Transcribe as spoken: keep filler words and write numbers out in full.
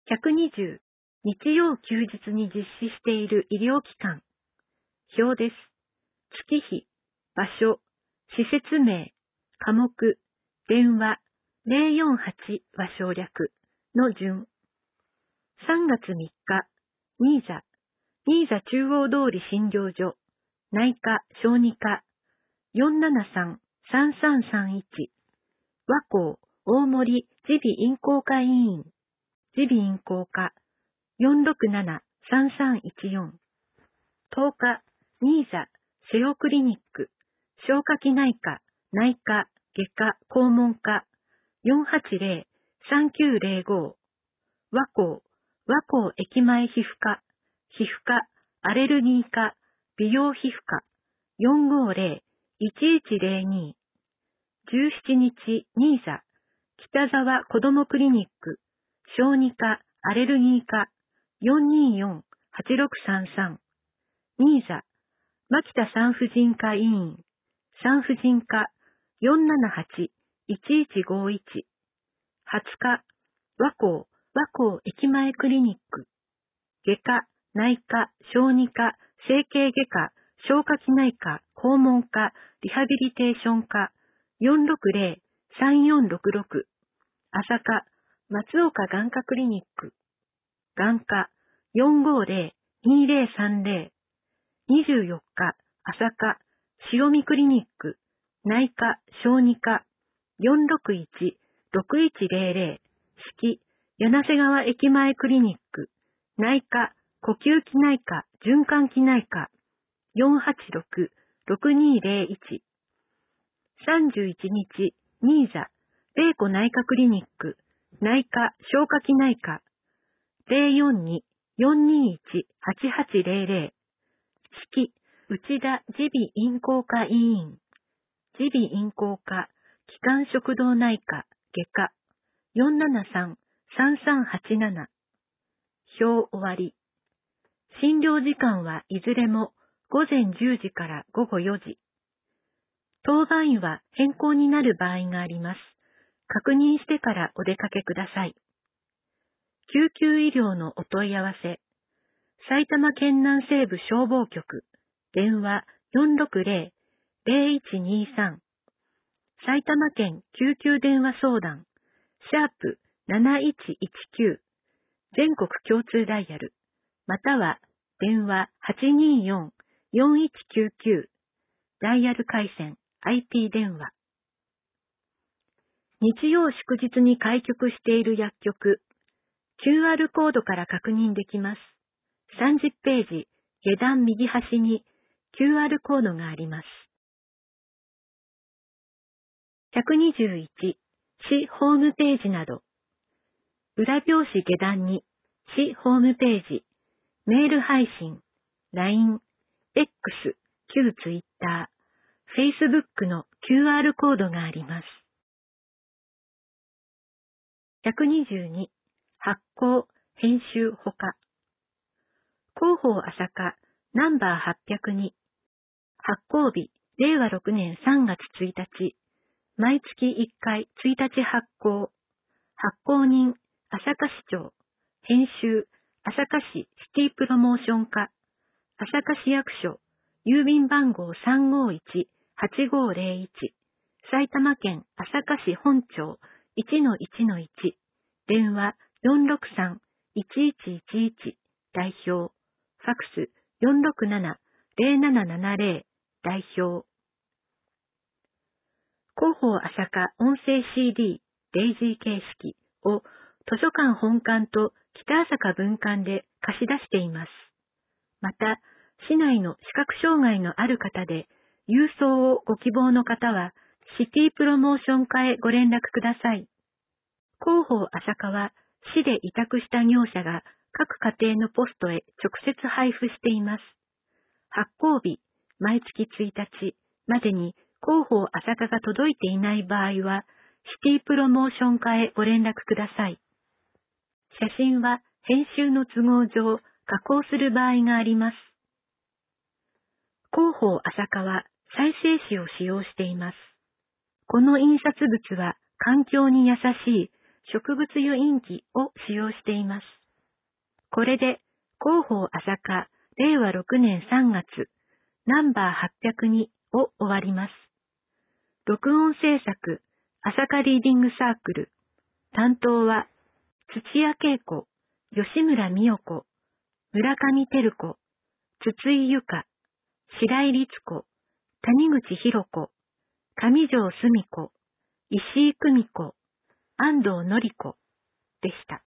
ひゃくにじゅう、日曜休日に実施している医療機関。表です。月日、場所、施設名、科目、電話、ゼロよんはちは省略の順。さんがつみっか、新座、新座中央通り診療所、内科、小児科、よんななさん、さんさんさんいち、和光、大森、耳鼻咽喉科医院、耳鼻咽喉科、よんろくなな、さんさんいちよん、とおか、新座、セオクリニック、消化器内科、内科、外科、肛門科、よんはちゼロ、さんきゅうゼロご、和光、和光駅前皮膚科、皮膚科、アレルギー科、美容皮膚科、よんごゼロ、いちいちゼロに、じゅうしちにち、新座、北沢子どもクリニック、小児科、アレルギー科、よんにーよん、はちろくさんさん、新座、牧田産婦人科医院、産婦人科、よんななはち、いちいちごいち、はつか、和光、和光駅前クリニック、外科、内科、小児科、整形外科、消化器内科、肛門科、リハビリテーション科、よんろくゼロ、さんよんろくろく、朝科、松岡眼科クリニック、眼科、よんごゼロ、にゼロさんゼロ、にじゅうよっか、朝科、塩見クリニック、内科、小児科、よんろくいち、ろくいちゼロゼロ、式、柳瀬川駅前クリニック、内科、呼吸器内科、循環器内科、よんはちろく、ろくにゼロいち、さんじゅういちにち、新座、玲子内科クリニック、内科、消化器内科、ゼロよんに、よんにいち、はちはちゼロゼロ、式、内田耳鼻咽喉科医院、耳鼻咽喉科、気管食道内科、外科、よんななさん、さんさんはちなな、表終わり。診療時間はいずれもごぜんじゅうじからごごよじ。当番医は変更になる場合があります。確認してからお出かけください。救急医療のお問い合わせ。埼玉県南西部消防局、電話よんろくゼロ、ゼロいちにさん。埼玉県救急電話相談、シャープなないちいちきゅう。全国共通ダイヤル、または電話はちにーよん、よんいちきゅうきゅう。ダイヤル回線 アイピー 電話。日曜祝日に開局している薬局、キューアール コードから確認できます。さんじゅっページ、下段右端に キューアール コードがあります。ひゃくにじゅういち、市ホームページなど。裏表紙下段に、市ホームページ、メール配信、ライン、X、旧 Twitter、Facebook の キューアール コードがあります。ひゃくにじゅうに、発行、編集ほか。広報朝霞、ナンバーはっぴゃくに、発行日、れいわろくねんさんがつついたち、毎月いっかいついたち発行、発行人、朝霞市長、編集、朝霞市シティプロモーション課、朝霞市役所、郵便番号 さんごいち、はちごゼロいち、埼玉県朝霞市本町 いちのいちのいち、電話よんろくさん、いちいちいちいち、代表、ファックスよんろくなな、ゼロななななゼロ、代表。広報朝霞音声 シーディー、デイジー形式を図書館本館と北朝霞分館で貸し出しています。また、市内の視覚障害のある方で、郵送をご希望の方は、シティプロモーション課へご連絡ください。広報朝霞は、市で委託した業者が各家庭のポストへ直接配布しています。発行日、毎月ついたちまでに広報朝霞が届いていない場合は、シティプロモーション課へご連絡ください。写真は編集の都合上、加工する場合があります。広報朝霞は再生紙を使用しています。この印刷物は環境に優しい植物油印記を使用しています。 これで、広報朝霞、れいわろくねんさんがつ、ナンバーはっぴゃくにを終わります。録音制作、朝霞リーディングサークル。担当は、土屋恵子、吉村美代子、村上照子、筒井由香、白井律子、谷口博子、上条澄子、石井久美子、安藤典子でした。